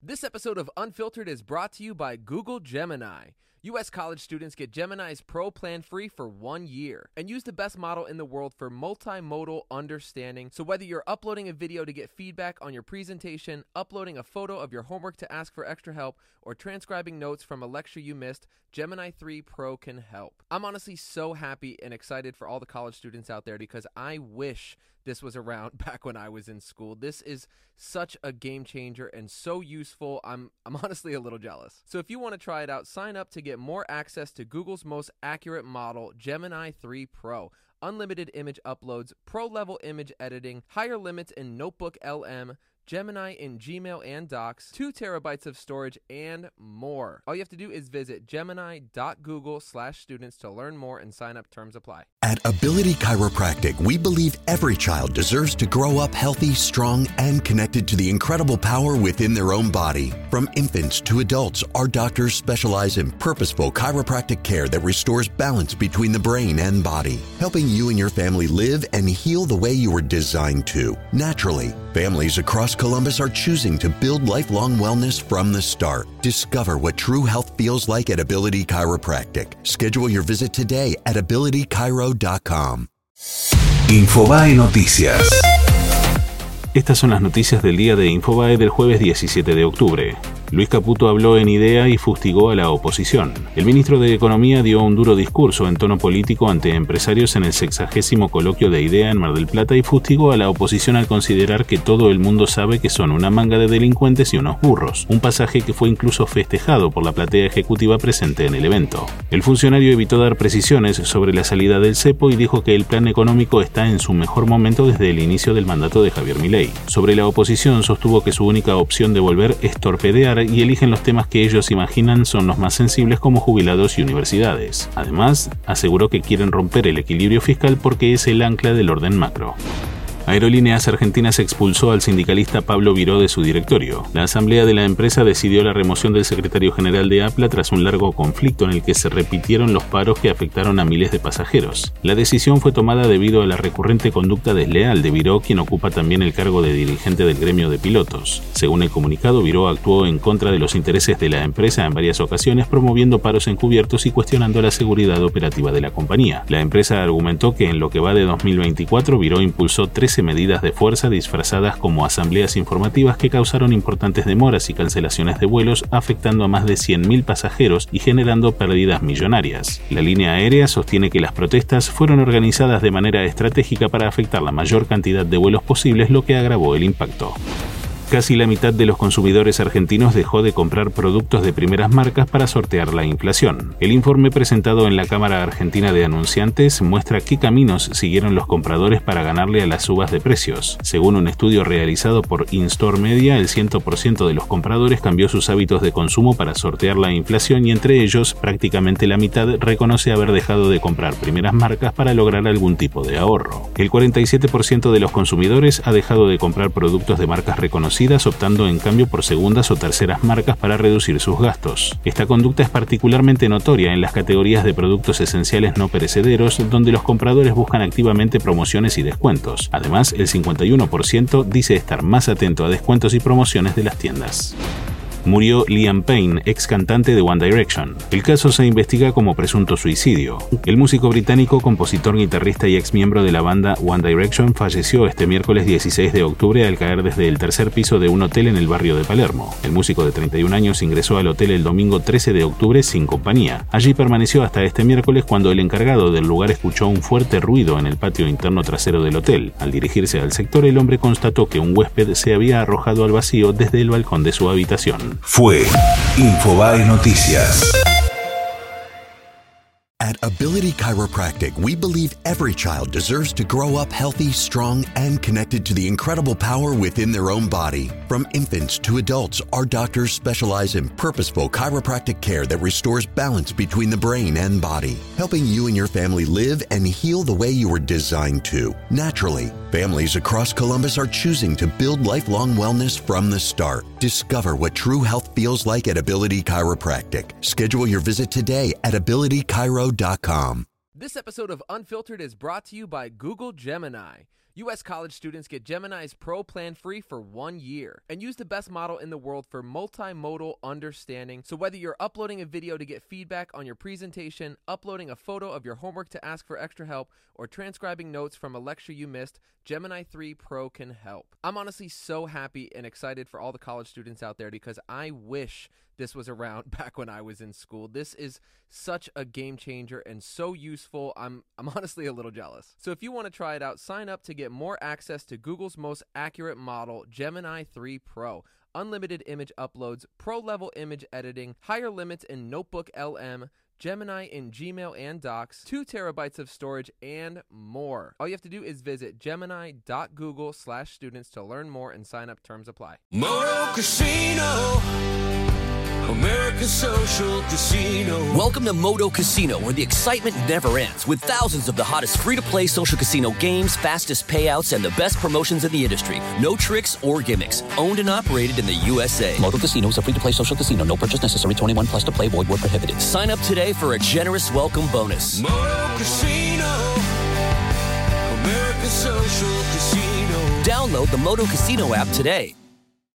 This episode of Unfiltered is brought to you by Google Gemini. U.S. college students get Gemini's Pro plan free for 1 year and use the best model in the world for multimodal understanding. So whether you're uploading a video to get feedback on your presentation, uploading a photo of your homework to ask for extra help, or transcribing notes from a lecture you missed, Gemini 3 Pro can help. I'm honestly so happy and excited for all the college students out there because I wish this was around back when I was in school. This is such a game changer and so useful. I'm honestly a little jealous. So if you want to try it out, sign up to get more access to Google's most accurate model, Gemini 3 Pro. Unlimited image uploads, pro-level image editing, higher limits in Notebook LM, Gemini in Gmail and Docs, 2 terabytes of storage, and more. All you have to do is visit gemini.google/students to learn more and sign up. Terms apply. At Ability Chiropractic, we believe every child deserves to grow up healthy, strong, and connected to the incredible power within their own body. From infants to adults, our doctors specialize in purposeful chiropractic care that restores balance between the brain and body, helping you and your family live and heal the way you were designed to, naturally. Families across Columbus are choosing to build lifelong wellness from the start. Discover what true health feels like at Ability Chiropractic. Schedule your visit today at abilitychiro.com. Infobae Noticias. Estas son las noticias del día de Infobae del jueves 17 de octubre. Luis Caputo habló en IDEA y fustigó a la oposición. El ministro de Economía dio un duro discurso en tono político ante empresarios en el 60º coloquio de IDEA en Mar del Plata y fustigó a la oposición al considerar que todo el mundo sabe que son una manga de delincuentes y unos burros, un pasaje que fue incluso festejado por la platea ejecutiva presente en el evento. El funcionario evitó dar precisiones sobre la salida del cepo y dijo que el plan económico está en su mejor momento desde el inicio del mandato de Javier Milei. Sobre la oposición sostuvo que su única opción de volver es torpedear y eligen los temas que ellos imaginan son los más sensibles como jubilados y universidades. Además, aseguró que quieren romper el equilibrio fiscal porque es el ancla del orden macro. Aerolíneas Argentinas expulsó al sindicalista Pablo Viró de su directorio. La asamblea de la empresa decidió la remoción del secretario general de APLA tras un largo conflicto en el que se repitieron los paros que afectaron a miles de pasajeros. La decisión fue tomada debido a la recurrente conducta desleal de Viró, quien ocupa también el cargo de dirigente del gremio de pilotos. Según el comunicado, Viró actuó en contra de los intereses de la empresa en varias ocasiones, promoviendo paros encubiertos y cuestionando la seguridad operativa de la compañía. La empresa argumentó que en lo que va de 2024, Viró impulsó 13 medidas de fuerza disfrazadas como asambleas informativas que causaron importantes demoras y cancelaciones de vuelos, afectando a más de 100.000 pasajeros y generando pérdidas millonarias. La línea aérea sostiene que las protestas fueron organizadas de manera estratégica para afectar la mayor cantidad de vuelos posibles, lo que agravó el impacto. Casi la mitad de los consumidores argentinos dejó de comprar productos de primeras marcas para sortear la inflación. El informe presentado en la Cámara Argentina de Anunciantes muestra qué caminos siguieron los compradores para ganarle a las subas de precios. Según un estudio realizado por InStore Media, el 100% de los compradores cambió sus hábitos de consumo para sortear la inflación y entre ellos, prácticamente la mitad reconoce haber dejado de comprar primeras marcas para lograr algún tipo de ahorro. El 47% de los consumidores ha dejado de comprar productos de marcas reconocidas, optando en cambio por segundas o terceras marcas para reducir sus gastos. Esta conducta es particularmente notoria en las categorías de productos esenciales no perecederos, donde los compradores buscan activamente promociones y descuentos. Además, el 51% dice estar más atento a descuentos y promociones de las tiendas. Murió Liam Payne, ex cantante de One Direction. El caso se investiga como presunto suicidio. El músico británico, compositor, guitarrista y ex miembro de la banda One Direction falleció este miércoles 16 de octubre al caer desde el tercer piso de un hotel en el barrio de Palermo. El músico de 31 años ingresó al hotel el domingo 13 de octubre sin compañía. Allí permaneció hasta este miércoles cuando el encargado del lugar escuchó un fuerte ruido en el patio interno trasero del hotel. Al dirigirse al sector, el hombre constató que un huésped se había arrojado al vacío desde el balcón de su habitación. Fue Infobae Noticias. At Ability Chiropractic, we believe every child deserves to grow up healthy, strong, and connected to the incredible power within their own body. From infants to adults, our doctors specialize in purposeful chiropractic care that restores balance between the brain and body, helping you and your family live and heal the way you were designed to, naturally. Families across Columbus are choosing to build lifelong wellness from the start. Discover what true health feels like at Ability Chiropractic. Schedule your visit today at abilitychiro.com. This episode of Unfiltered is brought to you by Google Gemini. U.S. college students get Gemini's Pro plan free for 1 year and use the best model in the world for multimodal understanding. So whether you're uploading a video to get feedback on your presentation, uploading a photo of your homework to ask for extra help, or transcribing notes from a lecture you missed, Gemini 3 Pro can help. I'm honestly so happy and excited for all the college students out there because I wish this was around back when I was in school. This is such a game changer and so useful. I'm honestly a little jealous. So if you want to try it out, sign up to get more access to Google's most accurate model, Gemini 3 Pro. Unlimited image uploads, pro-level image editing, higher limits in Notebook LM, Gemini in Gmail and Docs, 2 terabytes of storage, and more. All you have to do is visit gemini.google/students to learn more and sign up. Terms apply. Moto Casino, America's social casino. Welcome to Moto Casino, where the excitement never ends, with thousands of the hottest free-to-play social casino games, fastest payouts, and the best promotions in the industry. No tricks or gimmicks. Owned and operated in the USA. Moto Casino is a free-to-play social casino. No purchase necessary. 21 plus to play. Void where prohibited. Sign up today for a generous welcome bonus. Moto Casino, America's social casino. Download the Moto Casino app today.